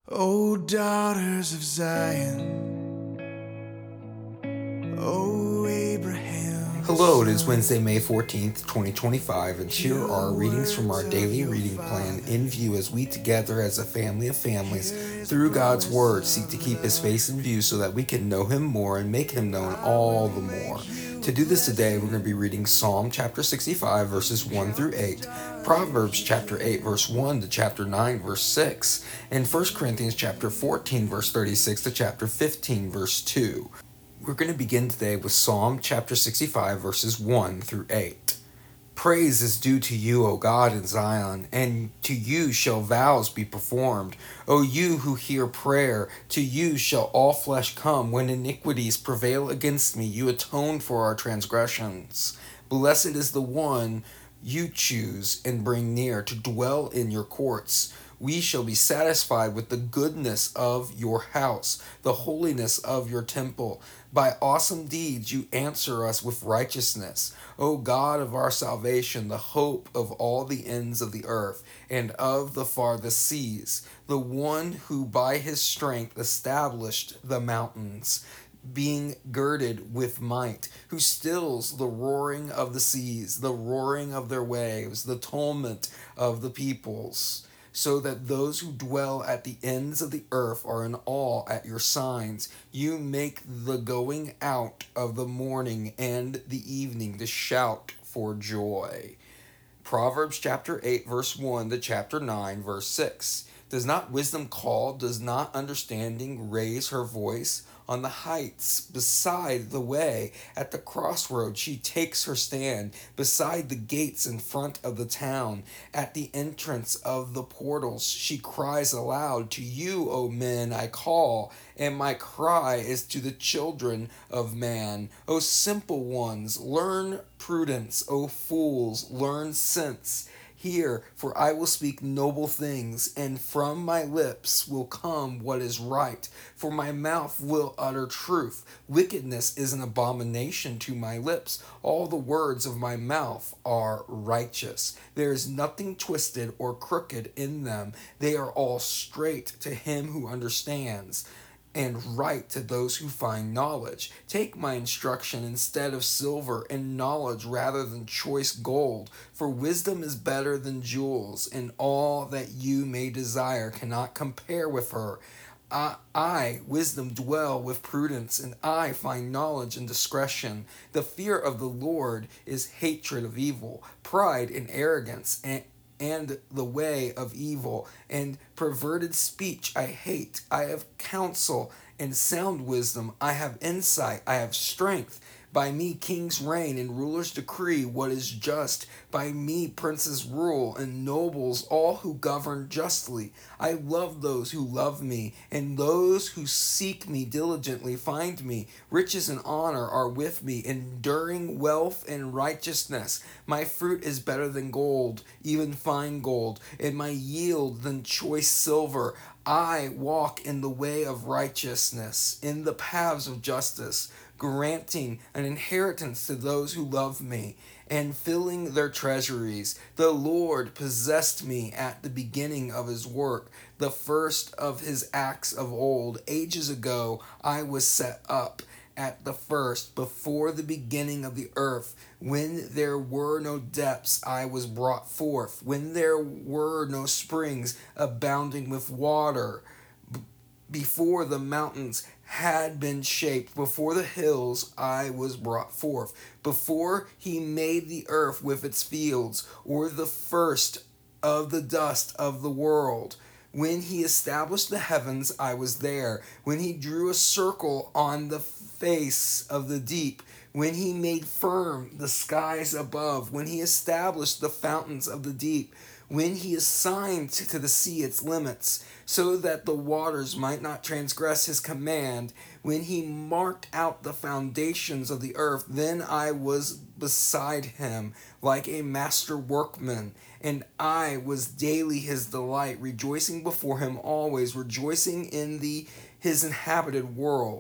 O daughters of Zion, O Abraham. Hello, it is Wednesday, May 14th, 2025, and here are readings from our daily reading plan in view as we together as a family of families, through God's Word, seek to keep His face in view so that we can know Him more and make Him known all the more. To do this today, we're going to be reading Psalm chapter 65, verses 1 through 8, Proverbs chapter 8, verse 1 to chapter 9, verse 6, and 1 Corinthians chapter 14, verse 36 to chapter 15, verse 2. We're going to begin today with Psalm chapter 65, verses 1 through 8. Praise is due to you, O God, in Zion, and to you shall vows be performed. O you who hear prayer, to you shall all flesh come. When iniquities prevail against me, you atone for our transgressions. Blessed is the one you choose and bring near to dwell in your courts. We shall be satisfied with the goodness of your house, the holiness of your temple. By awesome deeds you answer us with righteousness. O God of our salvation, the hope of all the ends of the earth and of the farthest seas, the one who by his strength established the mountains, being girded with might, who stills the roaring of the seas, the roaring of their waves, the tumult of the peoples, so that those who dwell at the ends of the earth are in awe at your signs. You make the going out of the morning and the evening to shout for joy. Proverbs chapter 8, verse 1 to chapter 9, verse 6. Does not wisdom call? Does not understanding raise her voice? On the heights, beside the way, at the crossroad, she takes her stand, beside the gates in front of the town, at the entrance of the portals, she cries aloud, to you, O men, I call, and my cry is to the children of man. O simple ones, learn prudence. O fools, learn sense. Hear, for I will speak noble things, and from my lips will come what is right, for my mouth will utter truth. Wickedness is an abomination to my lips. All the words of my mouth are righteous. There is nothing twisted or crooked in them. They are all straight to him who understands, and right to those who find knowledge. Take my instruction instead of silver, and knowledge rather than choice gold. For wisdom is better than jewels, and all that you may desire cannot compare with her. Wisdom, dwell with prudence, and I find knowledge and discretion. The fear of the Lord is hatred of evil, pride and arrogance, and the way of evil, and perverted speech I hate. I have counsel and sound wisdom. I have insight. I have strength. By me kings reign and rulers decree what is just. By me princes rule and nobles all who govern justly. I love those who love me, and those who seek me diligently find me. Riches and honor are with me, enduring wealth and righteousness. My fruit is better than gold, even fine gold, and my yield than choice silver. I walk in the way of righteousness, in the paths of justice, granting an inheritance to those who love me, and filling their treasuries. The Lord possessed me at the beginning of his work, the first of his acts of old. Ages ago I was set up at the first, before the beginning of the earth. When there were no depths, I was brought forth. When there were no springs abounding with water, before the mountains had been shaped, before the hills I was brought forth, before he made the earth with its fields, or the first of the dust of the world. When he established the heavens, I was there. When he drew a circle on the face of the deep, when he made firm the skies above, when he established the fountains of the deep, when he assigned to the sea its limits, so that the waters might not transgress his command, when he marked out the foundations of the earth, then I was beside him like a master workman, and I was daily his delight, rejoicing before him always, rejoicing in his inhabited world.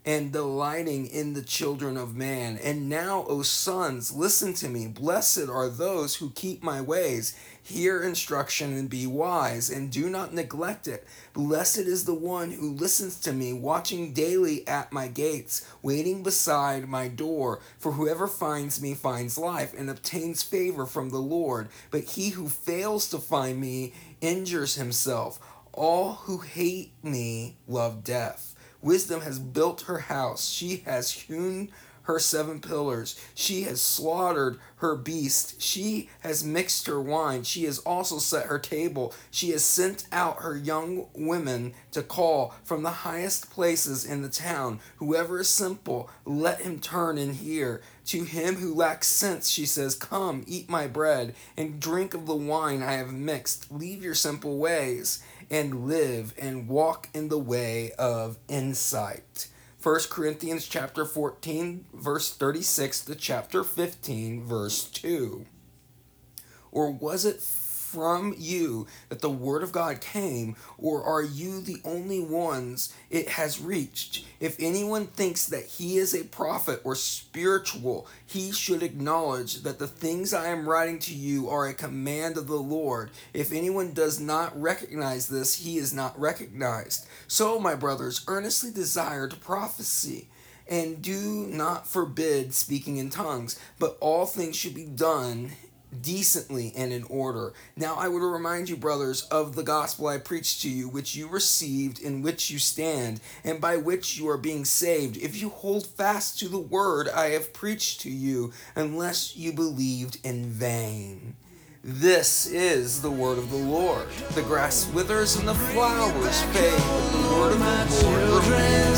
and delighting in the children of man. And now, O sons, listen to me. Blessed are those who keep my ways. Hear instruction and be wise, and do not neglect it. Blessed is the one who listens to me, watching daily at my gates, waiting beside my door. For whoever finds me finds life and obtains favor from the Lord. But he who fails to find me injures himself. All who hate me love death. Wisdom has built her house. She has hewn her 7 pillars. She has slaughtered her beast. She has mixed her wine. She has also set her table. She has sent out her young women to call from the highest places in the town. Whoever is simple, let him turn and hear. To him who lacks sense, she says, come, eat my bread, and drink of the wine I have mixed. Leave your simple ways, and live, and walk in the way of insight. 1 Corinthians chapter 14, verse 36 to chapter 15, verse 2. Or was it from you that the word of God came, or are you the only ones it has reached? If anyone thinks that he is a prophet or spiritual, he should acknowledge that the things I am writing to you are a command of the Lord. If anyone does not recognize this, he is not recognized. So, my brothers, earnestly desire to prophesy, and do not forbid speaking in tongues, but all things should be done decently and in order. Now I would remind you, brothers, of the gospel I preached to you, which you received, in which you stand, and by which you are being saved, if you hold fast to the word I have preached to you, unless you believed in vain. This is the word of the Lord. The grass withers and the flowers fade, but the word of the Lord remains